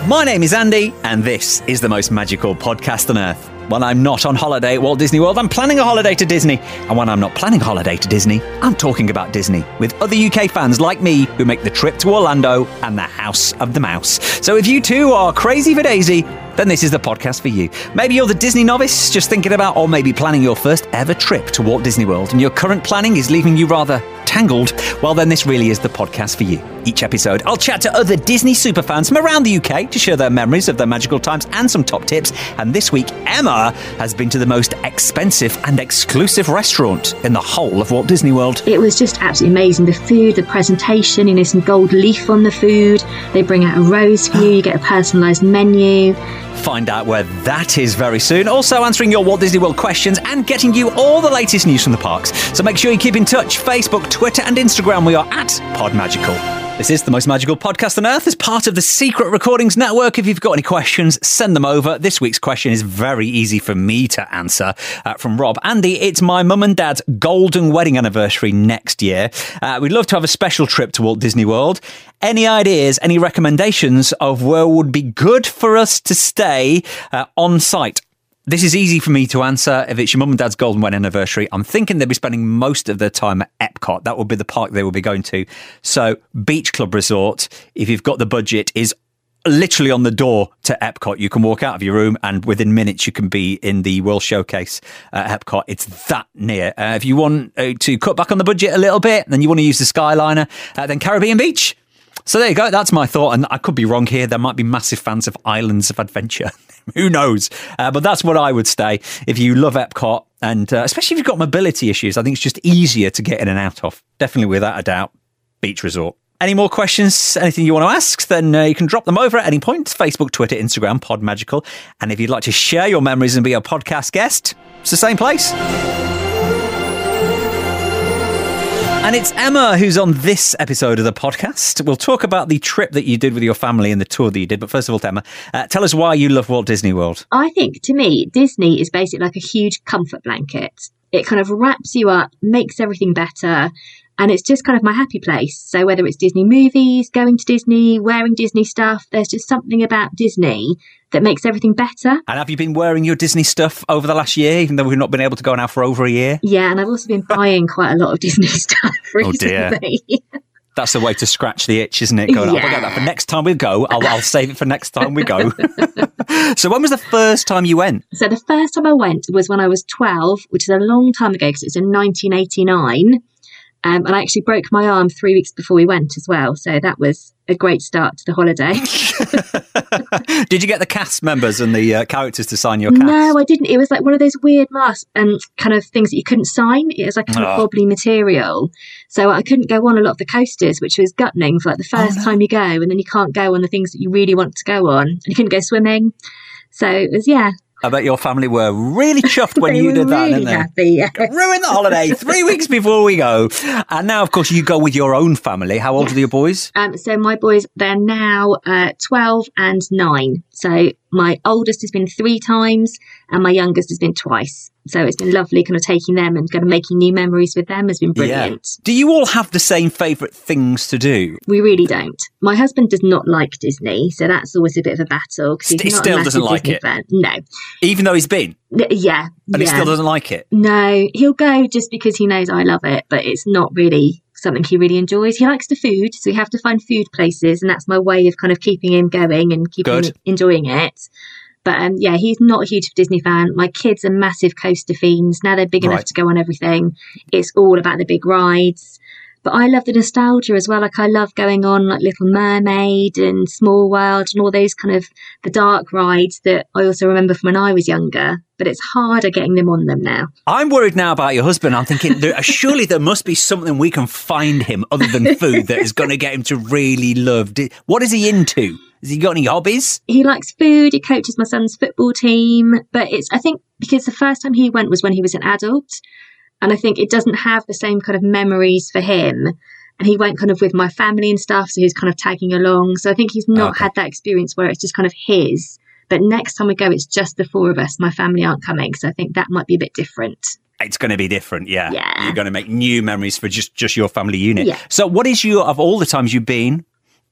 My name is Andy, and this is the most magical podcast on earth. When I'm not on holiday at Walt Disney World, I'm planning a holiday to Disney. And when I'm not planning a holiday to Disney, I'm talking about Disney with other UK fans like me who make the trip to Orlando and the House of the Mouse. So if you too are crazy for Daisy, then this is the podcast for you. Maybe you're the Disney novice just thinking about or maybe planning your first ever trip to Walt Disney World and your current planning is leaving you rather tangled. Well, then this really is the podcast for you. Each episode, I'll chat to other Disney superfans from around the UK to share their memories of their magical times and some top tips. And this week, Emma has been to the most expensive and exclusive restaurant in the whole of Walt Disney World. It was just absolutely amazing. The food, the presentation, some gold leaf on the food. They bring out a rose for you. You get a personalised menu. Find out where that is very soon. Also answering your Walt Disney World questions and getting you all the latest news from the parks. So make sure you keep in touch. Facebook, Twitter and Instagram. We are at Podmagical. This is the most magical podcast on earth as part of the Secret Recordings Network. If you've got any questions, send them over. This week's question is very easy for me to answer from Rob. Andy, it's my mum and dad's golden wedding anniversary next year. We'd love to have a special trip to Walt Disney World. Any ideas, any recommendations of where would be good for us to stay on site? This is easy for me to answer. If it's your mum and dad's golden wedding anniversary, I'm thinking they'll be spending most of their time at Epcot. That would be the park they will be going to. So Beach Club Resort, if you've got the budget, is literally on the door to Epcot. You can walk out of your room and within minutes you can be in the World Showcase at Epcot. It's that near. If you want to cut back on the budget a little bit, then you want to use the Skyliner, then Caribbean Beach. So there you go. That's my thought. And I could be wrong here. There might be massive fans of Islands of Adventure. Who knows? But that's what I would say if you love Epcot. And especially if you've got mobility issues, I think it's just easier to get in and out of. Definitely, without a doubt, Beach Resort. Any more questions, anything you want to ask, then you can drop them over at any point. Facebook, Twitter, Instagram, Podmagical. And if you'd like to share your memories and be a podcast guest, it's the same place. And it's Emma who's on this episode of the podcast. We'll talk about the trip that you did with your family and the tour that you did. But first of all, Emma, tell us why you love Walt Disney World. I think, to me, Disney is basically like a huge comfort blanket. It kind of wraps you up, makes everything better. And it's just kind of my happy place. So whether it's Disney movies, going to Disney, wearing Disney stuff, there's just something about Disney that makes everything better. And have you been wearing your Disney stuff over the last year, even though we've not been able to go now for over a year? Yeah, and I've also been buying quite a lot of Disney stuff recently. Oh dear. That's the way to scratch the itch, isn't it? Going, I'll get that for next time we go. I'll save it for next time we go. So when was the first time you went? So the first time I went was when I was 12, which is a long time ago because it's in 1989. And I actually broke my arm 3 weeks before we went as well. So that was a great start to the holiday. Did you get the cast members and the characters to sign your cast? No, I didn't. It was like one of those weird masks and kind of things that you couldn't sign. It was like kind of wobbly material. So I couldn't go on a lot of the coasters, which was gutting for like the first time you go. And then you can't go on the things that you really want to go on. And you couldn't go swimming. So it was, I bet your family were really chuffed when you did that, really didn't they? Happy, yeah. Ruined the holiday 3 weeks before we go. And now, of course, you go with your own family. How old are your boys? So my boys, they're now 12 and 9. So my oldest has been 3 times and my youngest has been twice. So it's been lovely kind of taking them and kind of making new memories with them has been brilliant. Yeah. Do you all have the same favourite things to do? We really don't. My husband does not like Disney, so that's always a bit of a battle. He still doesn't like Disney it? fan. No. Even though he's been? Yeah. And he still doesn't like it? No. He'll go just because he knows I love it, but it's not really something he really enjoys. He likes the food, so we have to find food places, and that's my way of kind of keeping him going and keeping him enjoying it. But he's not a huge Disney fan. My kids are massive coaster fiends. Now they're big enough to go on everything. It's all about the big rides. But I love the nostalgia as well. Like I love going on like Little Mermaid and Small World and all those kind of the dark rides that I also remember from when I was younger. But it's harder getting them on them now. I'm worried now about your husband. I'm thinking, surely there must be something we can find him other than food that is going to get him to really love. What is he into? Has he got any hobbies? He likes food. He coaches my son's football team. But I think because the first time he went was when he was an adult. And I think it doesn't have the same kind of memories for him. And he went kind of with my family and stuff. So he's kind of tagging along. So I think he's not had that experience where it's just kind of his. But next time we go, it's just the 4 of us. My family aren't coming. So I think that might be a bit different. It's going to be different, yeah. You're going to make new memories for just your family unit. Yeah. So what is of all the times you've been,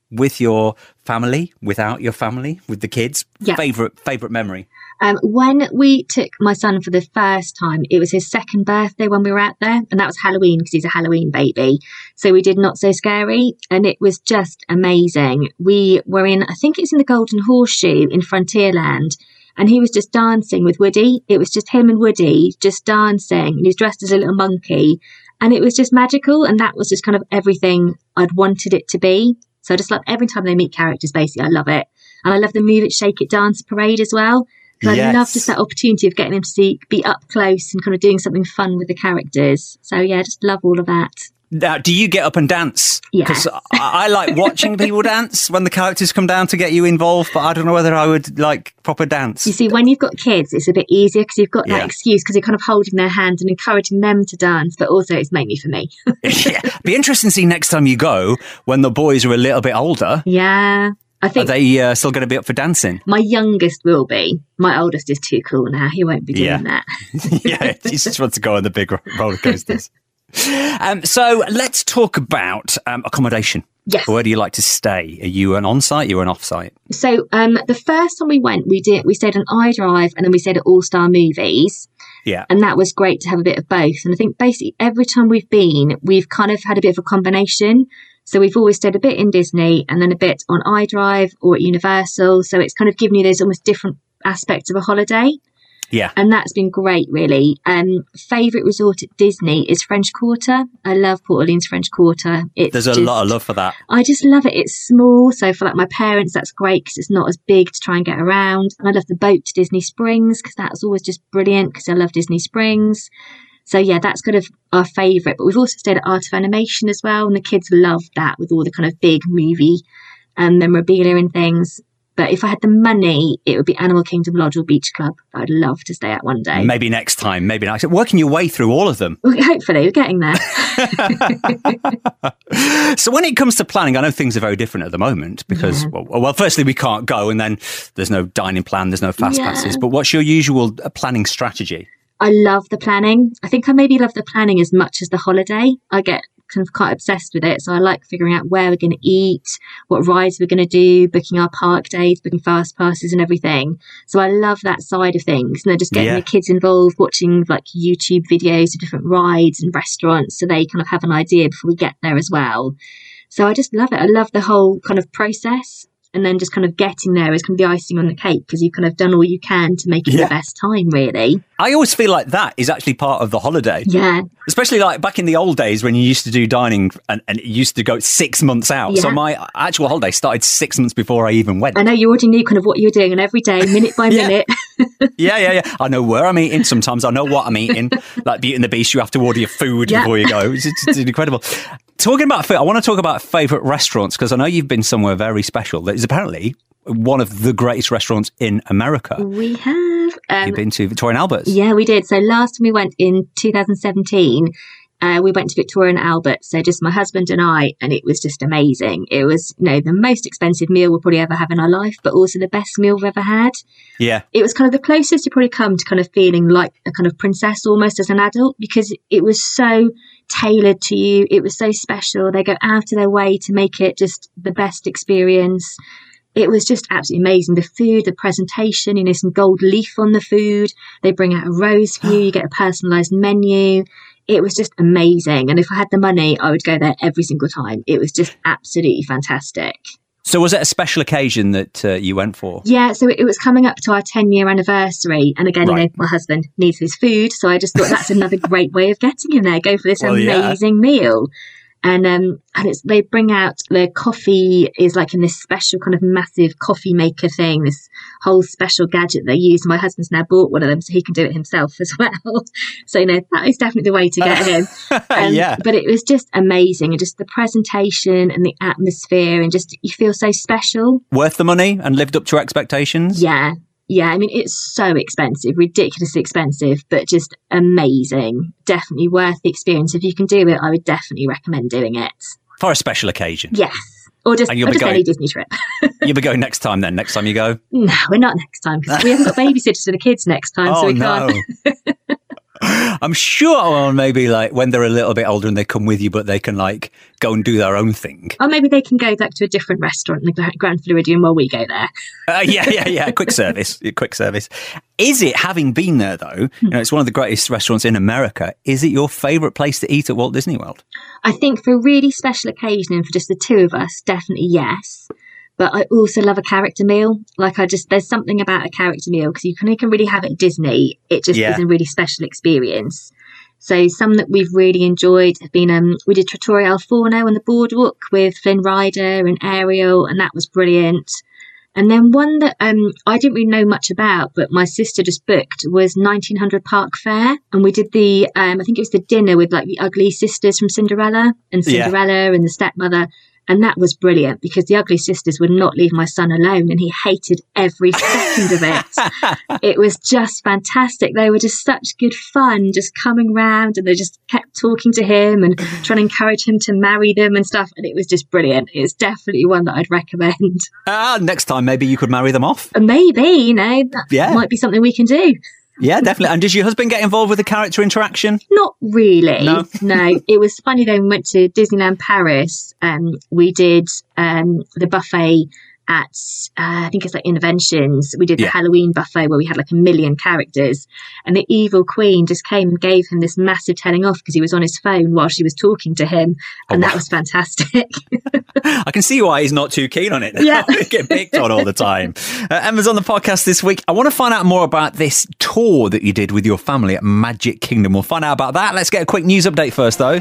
with your family, without your family, with the kids? Yeah. Favorite memory? When we took my son for the first time, it was his second birthday when we were out there, and that was Halloween because he's a Halloween baby. So we did Not So Scary, and it was just amazing. We were in, I think it's in the Golden Horseshoe in Frontierland, and he was just dancing with Woody. It was just him and Woody just dancing, and he was dressed as a little monkey, and it was just magical, and that was just kind of everything I'd wanted it to be. So I just love every time they meet characters, basically, I love it. And I love the Move It, Shake It dance parade as well. Because I love just that opportunity of getting them to be up close and kind of doing something fun with the characters. So yeah, just love all of that. Now, do you get up and dance? Yeah. Because I like watching people dance when the characters come down to get you involved, but I don't know whether I would like proper dance. You see, when you've got kids, it's a bit easier because you've got that excuse because you're kind of holding their hand and encouraging them to dance, but also it's mainly for me. Yeah. Be interesting to see next time you go when the boys are a little bit older. Yeah. I think are they still going to be up for dancing? My youngest will be. My oldest is too cool now. He won't be doing that. Yeah, he just wants to go on the big roller coasters. So let's talk about accommodation. Yes. Where do you like to stay? Are you an on-site? You're an off-site? So the first time we went, we stayed on iDrive and then we stayed at All Star Movies. Yeah. And that was great to have a bit of both. And I think basically every time we've been, we've kind of had a bit of a combination. So we've always stayed a bit in Disney and then a bit on iDrive or at Universal. So it's kind of given you those almost different aspects of a holiday. Yeah. And that's been great, really. Favourite resort at Disney is French Quarter. I love Port Orleans French Quarter. There's a lot of love for that. I just love it. It's small. So for like my parents, that's great because it's not as big to try and get around. And I love the boat to Disney Springs because that's always just brilliant because I love Disney Springs. So yeah, that's kind of our favourite. But we've also stayed at Art of Animation as well. And the kids loved that with all the kind of big movie memorabilia and things. But if I had the money, it would be Animal Kingdom Lodge or Beach Club. I'd love to stay at one day. Maybe next time. Working your way through all of them. Hopefully, we're getting there. So when it comes to planning, I know things are very different at the moment because, well, firstly, we can't go and then there's no dining plan, there's no fast passes. But what's your usual planning strategy? I love the planning. I think I maybe love the planning as much as the holiday. I get kind of quite obsessed with it. So I like figuring out where we're going to eat, what rides we're going to do, booking our park days, booking fast passes and everything. So I love that side of things. And then just getting the kids involved, watching like YouTube videos of different rides and restaurants so they kind of have an idea before we get there as well. So I just love it. I love the whole kind of process. And then just kind of getting there is kind of the icing on the cake because you've kind of done all you can to make it the best time, really. I always feel like that is actually part of the holiday. Yeah. Especially like back in the old days when you used to do dining and it used to go 6 months out. Yeah. So my actual holiday started 6 months before I even went. I know you already knew kind of what you were doing and every day, minute by minute. Yeah. I know where I'm eating. Sometimes I know what I'm eating. Like Beauty and the Beast, you have to order your food before you go. It's incredible. Talking about food, I want to talk about favourite restaurants because I know you've been somewhere very special. That is apparently one of the greatest restaurants in America. We have. You've been to Victoria and Albert's? Yeah, we did. So last time we went in 2017, we went to Victoria and Albert. So just my husband and I, and it was just amazing. It was, the most expensive meal we'll probably ever have in our life, but also the best meal we've ever had. Yeah. It was kind of the closest you probably come to kind of feeling like a kind of princess almost as an adult because it was so tailored to you. It was so special. They go out of their way to make it just the best experience. It was just absolutely amazing. The food, the presentation, some gold leaf on the food. They bring out a rose for you. You get a personalised menu. It was just amazing. And if I had the money, I would go there every single time. It was just absolutely fantastic. So was it a special occasion that you went for? Yeah, so it was coming up to our 10-year anniversary. And again, my husband needs his food. So I just thought that's another great way of getting him there. Go for this amazing meal. And they bring out the coffee is like in this special kind of massive coffee maker thing, this whole special gadget they use. My husband's now bought one of them so he can do it himself as well. So, that is definitely the way to get him. But it was just amazing. And just the presentation and the atmosphere and just you feel so special. Worth the money and lived up to your expectations? Yeah. Yeah, I mean, it's so expensive, ridiculously expensive, but just amazing. Definitely worth the experience. If you can do it, I would definitely recommend doing it. For a special occasion? Yes. Or just any Disney trip. You'll be going next time then, next time you go? No, we're not next time because we haven't got babysitters for the kids next time, so we can't. I'm sure, or maybe like when they're a little bit older and they come with you, but they can like go and do their own thing. Or maybe they can go back to a different restaurant in the Grand Floridian while we go there. Yeah. Quick service. Is it, having been there though, it's one of the greatest restaurants in America, is it your favourite place to eat at Walt Disney World? I think for a really special occasion and for just the two of us, definitely yes. But I also love a character meal. There's something about a character meal because you can really have it at Disney. It just is a really special experience. So some that we've really enjoyed have been, we did Trattoria Al Forno on the boardwalk with Flynn Rider and Ariel, and that was brilliant. And then one that I didn't really know much about, but my sister just booked, was 1900 Park Fair. And we did the, I think it was the dinner with like the ugly sisters from Cinderella and the stepmother. And that was brilliant because the ugly sisters would not leave my son alone and he hated every second of it. It was just fantastic. They were just such good fun, just coming round, and they just kept talking to him and trying to encourage him to marry them and stuff. And it was just brilliant. It's definitely one that I'd recommend. Next time, maybe you could marry them off. Maybe, that might be something we can do. Yeah, definitely. And did your husband get involved with the character interaction? Not really. No. It was funny though, we went to Disneyland Paris. We did the buffet at, I think it's like Innoventions. We did the Halloween buffet where we had like 1 million characters. And the evil queen just came and gave him this massive telling off because he was on his phone while she was talking to him. And that was fantastic. I can see why he's not too keen on it. Yeah. Get picked on all the time. Emma's on the podcast this week. I want to find out more about this tour that you did with your family at Magic Kingdom. We'll find out about that. Let's get a quick news update first, though.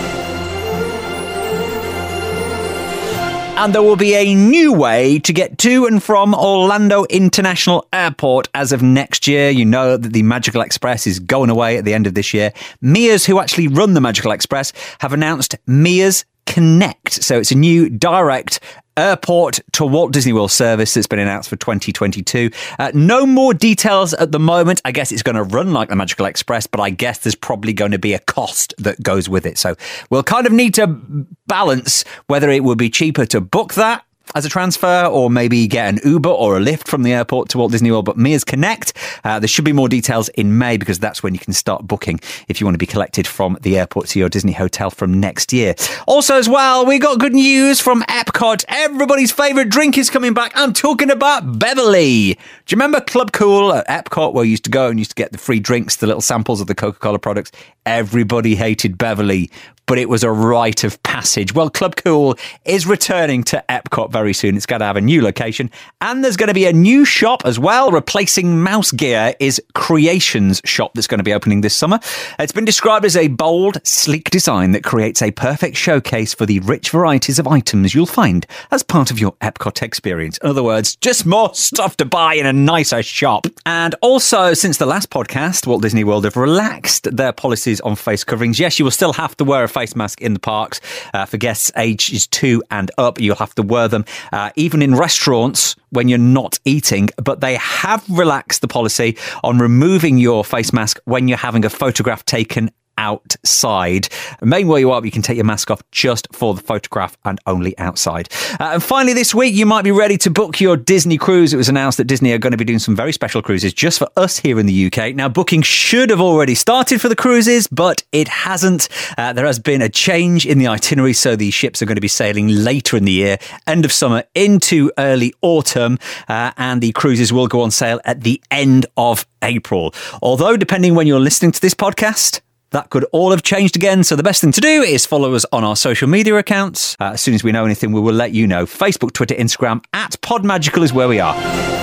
And there will be a new way to get to and from Orlando International Airport as of next year. You know that the Magical Express is going away at the end of this year. Mears, who actually run the Magical Express, have announced Mears Connect. So it's a new direct airport to Walt Disney World service that's been announced for 2022. No more details at the moment. I guess it's going to run like the Magical Express, but I guess there's probably going to be a cost that goes with it. So we'll kind of need to balance whether it would be cheaper to book that as a transfer or maybe get an Uber or a Lyft from the airport to Walt Disney World. But Mears Connect, there should be more details in May because that's when you can start booking if you want to be collected from the airport to your Disney hotel from next year. Also as well, we got good news from Epcot. Everybody's favourite drink is coming back. I'm talking about Beverly. Do you remember Club Cool at Epcot where you used to go and used to get the free drinks, the little samples of the Coca-Cola products? Everybody hated Beverly, but it was a rite of passage. Well, Club Cool is returning to Epcot very soon. It's going to have a new location, and there's going to be a new shop as well. Replacing Mouse Gear is Creations shop that's going to be opening this summer. It's been described as a bold, sleek design that creates a perfect showcase for the rich varieties of items you'll find as part of your Epcot experience. In other words, just more stuff to buy in a nicer shop. And also, since the last podcast, Walt Disney World have relaxed their policies on face coverings. Yes, you will still have to wear a face mask in the parks. For guests ages 2 and up, you'll have to wear them even in restaurants when you're not eating, but they have relaxed the policy on removing your face mask when you're having a photograph taken outside. Remain where you are, but you can take your mask off just for the photograph and only outside. And finally, this week, you might be ready to book your Disney cruise. It was announced that Disney are going to be doing some very special cruises just for us here in the UK. Now, booking should have already started for the cruises, but it hasn't. There has been a change in the itinerary, so the ships are going to be sailing later in the year, end of summer into early autumn, and the cruises will go on sale at the end of April. Although, depending when you're listening to this podcast, that could all have changed again. So the best thing to do is follow us on our social media accounts. As soon as we know anything, we will let you know. Facebook, Twitter, Instagram, @PodMagical is where we are.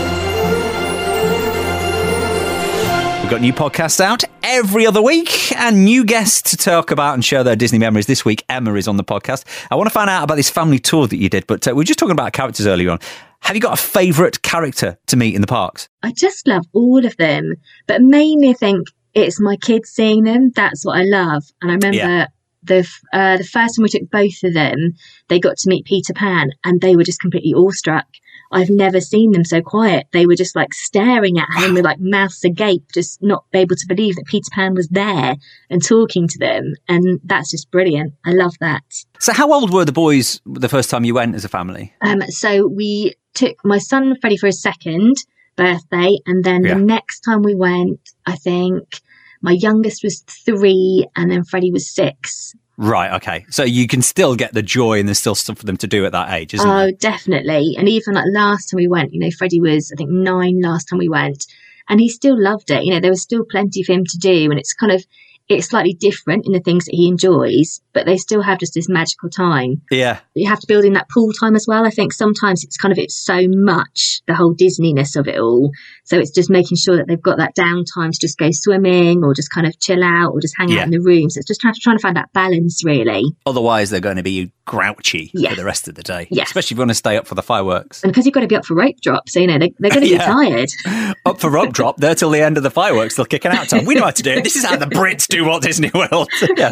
We've got new podcasts out every other week and new guests to talk about and share their Disney memories. This week, Emma is on the podcast. I want to find out about this family tour that you did, but we were just talking about characters earlier on. Have you got a favourite character to meet in the parks? I just love all of them, but mainly I think it's my kids seeing them. That's what I love. And I remember the first time we took both of them, they got to meet Peter Pan and they were just completely awestruck. I've never seen them so quiet. They were just like staring at him with like mouths agape, just not able to believe that Peter Pan was there and talking to them. And that's just brilliant. I love that. So how old were the boys the first time you went as a family? So we took my son Freddie for his second birthday. And then the next time we went, I think My youngest was 3 and then Freddie was 6. Right, okay. So you can still get the joy and there's still stuff for them to do at that age, isn't there? Oh, definitely. And even like last time we went, Freddie was, I think, 9 last time we went. And he still loved it. There was still plenty for him to do. And it's slightly different in the things that he enjoys, but they still have just this magical time. Yeah. You have to build in that pool time as well. I think sometimes it's so much, the whole Disney-ness of it all. So it's just making sure that they've got that downtime to just go swimming or just kind of chill out or just hang out in the room. So it's just trying to find that balance, really. Otherwise, they're going to be grouchy for the rest of the day, especially if you want to stay up for the fireworks. And because you've got to be up for rope drop, so they're going to be tired. Up for rope drop, they're till the end of the fireworks, they'll kick an out time. We know how to do it. This is how the Brits do Walt Disney World.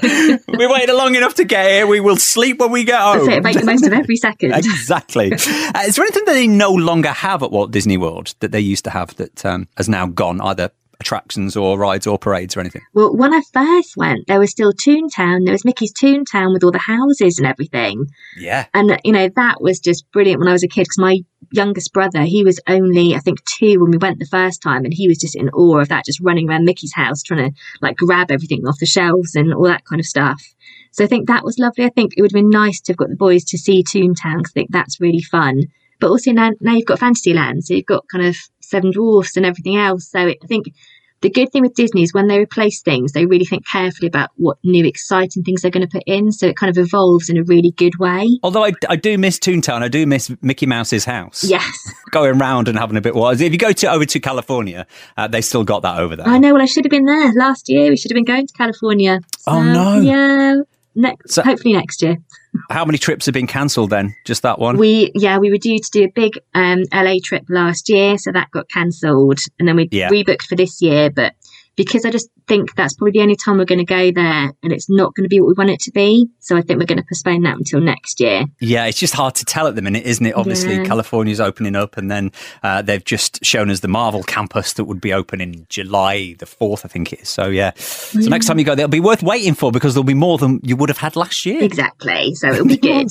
We waited long enough to get here. We will sleep when we get home. That's it, make the most of every second. Exactly. Is there anything that they no longer have at Walt Disney World that they used to have that has now gone, either attractions or rides or parades or anything? Well, when I first went, there was still Toontown. There was Mickey's Toontown with all the houses and everything. Yeah. And, that was just brilliant when I was a kid, because my youngest brother, he was only, I think, 2 when we went the first time, and he was just in awe of that, just running around Mickey's house, trying to, grab everything off the shelves and all that kind of stuff. So I think that was lovely. I think it would have been nice to have got the boys to see Toontown, because I think that's really fun. But also now you've got Fantasyland, so you've got kind of Seven Dwarfs and everything else. So I think the good thing with Disney is when they replace things, they really think carefully about what new exciting things they're going to put in. So it kind of evolves in a really good way. Although I do miss Toontown. I do miss Mickey Mouse's house. Yes. Going around and having a bit wild. If you go over to California, they still got that over there. I know. Well, I should have been there last year. We should have been going to California. So, oh, no. Yeah. Hopefully next year. How many trips have been cancelled then? Just that one? We were due to do a big LA trip last year, so that got cancelled, and then we rebooked for this year. But because I just think that's probably the only time we're going to go there, and it's not going to be what we want it to be, so I think we're going to postpone that until next year. Yeah, it's just hard to tell at the minute, isn't it? Obviously, California's opening up, and then they've just shown us the Marvel campus that would be open in July the 4th, I think it is. So, So next time you go, they'll be worth waiting for, because there'll be more than you would have had last year. Exactly, so it'll be good.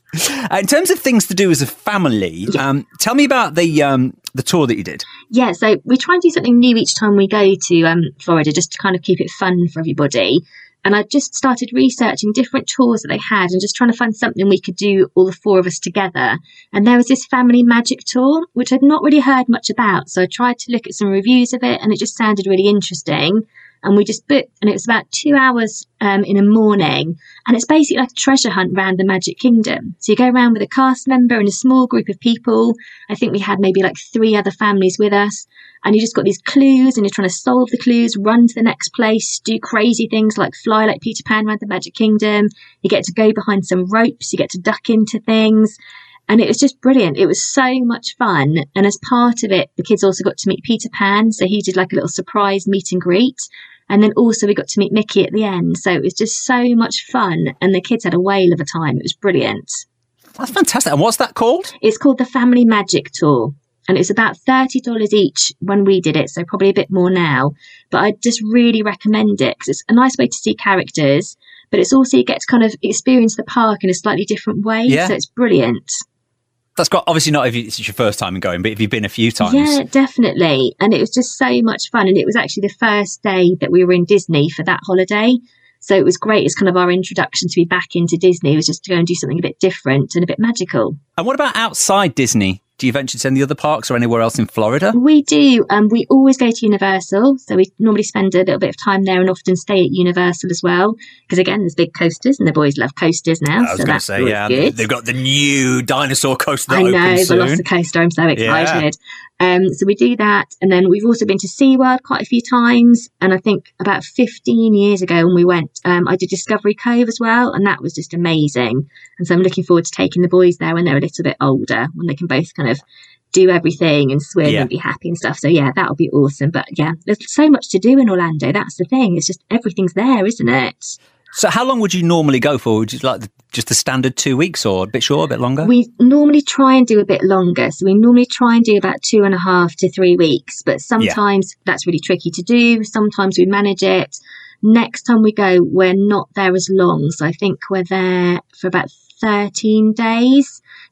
In terms of things to do as a family, tell me about the tour that you did. Yeah, so we try and do something new each time we go to Florida, just to kind of keep it fun for everybody. And I just started researching different tours that they had and just trying to find something we could do, all the 4 of us together. And there was this family magic tour, which I'd not really heard much about. So I tried to look at some reviews of it, and it just sounded really interesting. And we just booked, and it was about 2 hours in the morning. And it's basically like a treasure hunt around the Magic Kingdom. So you go around with a cast member and a small group of people. I think we had maybe 3 other families with us. And you just got these clues, and you're trying to solve the clues, run to the next place, do crazy things like fly like Peter Pan around the Magic Kingdom. You get to go behind some ropes, you get to duck into things. And it was just brilliant. It was so much fun. And as part of it, the kids also got to meet Peter Pan. So he did a little surprise meet and greet. And then also we got to meet Mickey at the end. So it was just so much fun. And the kids had a whale of a time. It was brilliant. That's fantastic. And what's that called? It's called the Family Magic Tour. And it's about $30 each when we did it. So probably a bit more now. But I just really recommend it, because it's a nice way to see characters. But it's also, you get to kind of experience the park in a slightly different way. Yeah. So it's brilliant. That's got, obviously not if it's your first time going, but if you've been a few times. Yeah, definitely. And it was just so much fun. And it was actually the first day that we were in Disney for that holiday. So it was great. It's kind of our introduction to be back into Disney. It was just to go and do something a bit different and a bit magical. And what about outside Disney? Do you venture to any other parks or anywhere else in Florida? We do. We always go to Universal. So we normally spend a little bit of time there and often stay at Universal as well. Because again, there's big coasters, and the boys love coasters now. I was going to say, good. They've got the new dinosaur coaster that opens soon. I know, Velocicoaster. I'm so excited. Yeah. So we do that. And then we've also been to SeaWorld quite a few times. And I think about 15 years ago when we went, I did Discovery Cove as well. And that was just amazing. And so I'm looking forward to taking the boys there when they're a little bit older, when they can both kind of do everything and swim and be happy and stuff. So that'll be awesome. But there's so much to do in Orlando. That's the thing. It's just everything's there, isn't it? So how long would you normally go for? Would you just the standard 2 weeks, or a bit short, a bit longer? We normally try and do a bit longer. So we normally try and do about 2.5 to 3 weeks. But sometimes that's really tricky to do. Sometimes we manage it. Next time we go, we're not there as long. So I think we're there for about 13 days.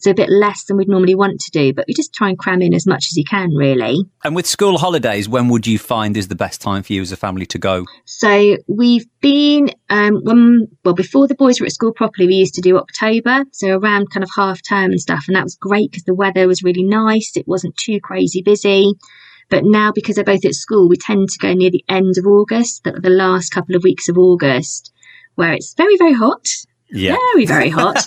So a bit less than we'd normally want to do, but we just try and cram in as much as you can, really. And with school holidays, when would you find is the best time for you as a family to go? So we've been, before the boys were at school properly, we used to do October, so around kind of half term and stuff. And that was great because the weather was really nice. It wasn't too crazy busy. But now, because they're both at school, we tend to go near the end of August, the last couple of weeks of August, where it's very, very hot. Yeah. Very, very hot.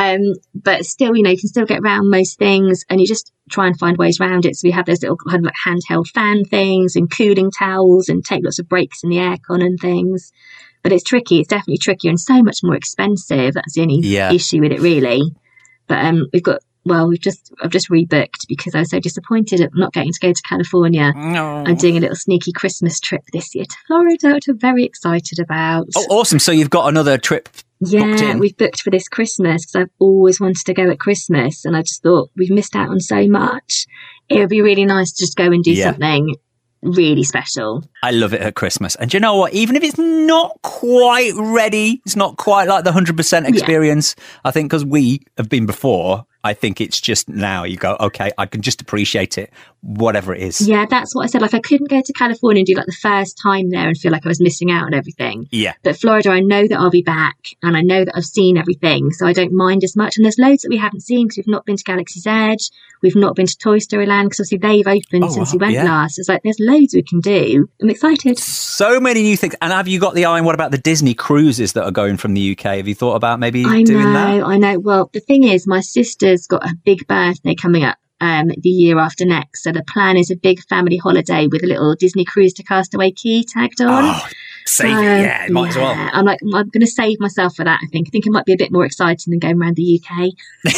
But still, you can still get around most things, and you just try and find ways around it. So we have those little kind of like handheld fan things and cooling towels and take lots of breaks in the aircon and things. But it's tricky. It's definitely trickier and so much more expensive. That's the only issue with it, really. But I've just rebooked because I was so disappointed at not getting to go to California. No. I'm doing a little sneaky Christmas trip this year to Florida, which I'm very excited about. Oh, awesome. So you've got another trip booked in. We've booked for this Christmas because I've always wanted to go at Christmas. And I just thought we've missed out on so much. It would be really nice to just go and do something really special. I love it at Christmas. And do you know what? Even if it's not quite ready, it's not quite like the 100% experience, I think because we have been before, I think it's just now you go, okay, I can just appreciate it, whatever it is. Yeah, that's what I said. Like, I couldn't go to California and do like the first time there and feel like I was missing out on everything. Yeah. But Florida, I know that I'll be back and I know that I've seen everything. So I don't mind as much. And there's loads that we haven't seen because we've not been to Galaxy's Edge. We've not been to Toy Story Land because obviously they've opened since we went last. It's like, there's loads we can do. I'm excited. So many new things. And have you got the eye on what about the Disney cruises that are going from the UK? Have you thought about maybe doing that? I know. Well, the thing is, my sister's got a big birthday coming up the year after next. So the plan is a big family holiday with a little Disney cruise to Castaway Cay tagged on. Oh, save it. Might as well. I'm going to save myself for that, I think. I think it might be a bit more exciting than going around the UK.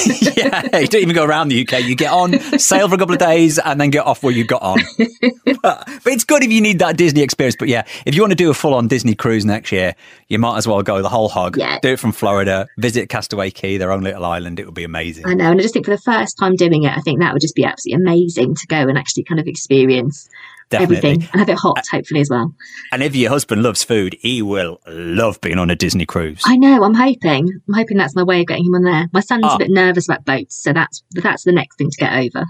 You don't even go around the UK. You get on, sail for a couple of days, and then get off where you got on. But it's good if you need that Disney experience. But yeah, if you want to do a full-on Disney cruise next year, you might as well go the whole hog. Yeah. Do it from Florida, visit Castaway Cay, their own little island. It would be amazing. I know. And I just think for the first time doing it, I think that would just be absolutely amazing to go and actually kind of experience everything and have it hot, hopefully, as well. And if your husband loves food, he will love being on a Disney cruise. I know. I'm hoping that's my way of getting him on there. My son's a bit nervous about boats, so that's the next thing to get over.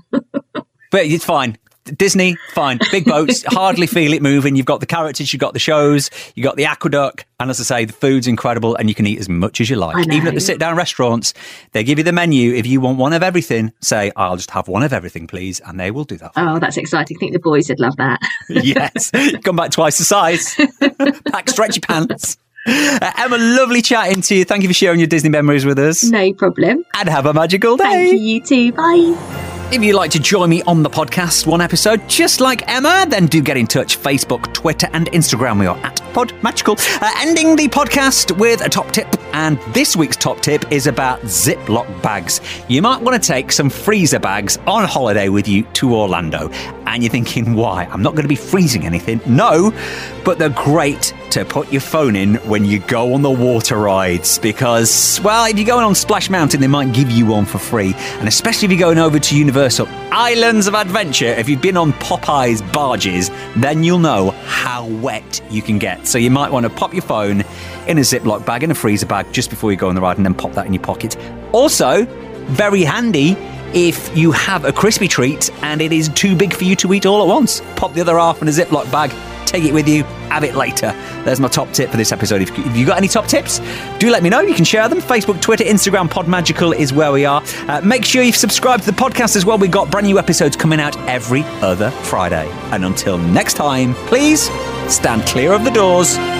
But it's fine. Disney, fine. Big boats, hardly feel it moving. You've got the characters, you've got the shows, you've got the aqueduct. And as I say, the food's incredible and you can eat as much as you like. Even at the sit-down restaurants, they give you the menu. If you want one of everything, say, I'll just have one of everything, please. And they will do that for you. That's exciting. I think the boys would love that. Yes. Come back twice the size. Pack stretchy pants. Emma, lovely chatting to you. Thank you for sharing your Disney memories with us. No problem. And have a magical day. Thank you, you too. Bye. If you'd like to join me on the podcast, one episode just like Emma, then do get in touch. Facebook, Twitter and Instagram. We are at PodMagical. Ending the podcast with a top tip. And this week's top tip is about Ziploc bags. You might want to take some freezer bags on holiday with you to Orlando. And you're thinking, why? I'm not going to be freezing anything. No, but they're great to put your phone in when you go on the water rides. Because, well, if you're going on Splash Mountain, they might give you one for free. And especially if you're going over to Universal Islands of Adventure, if you've been on Popeye's barges, then you'll know how wet you can get. So you might want to pop your phone in a Ziploc bag, in a freezer bag, just before you go on the ride and then pop that in your pocket. Also, very handy if you have a crispy treat and it is too big for you to eat all at once. Pop the other half in a Ziploc bag, take it with you, have it later. There's my top tip for this episode. If you've got any top tips, do let me know. You can share them. Facebook, Twitter, Instagram, PodMagical is where we are. Make sure you've subscribed to the podcast as well. We've got brand new episodes coming out every other Friday. And until next time, please stand clear of the doors.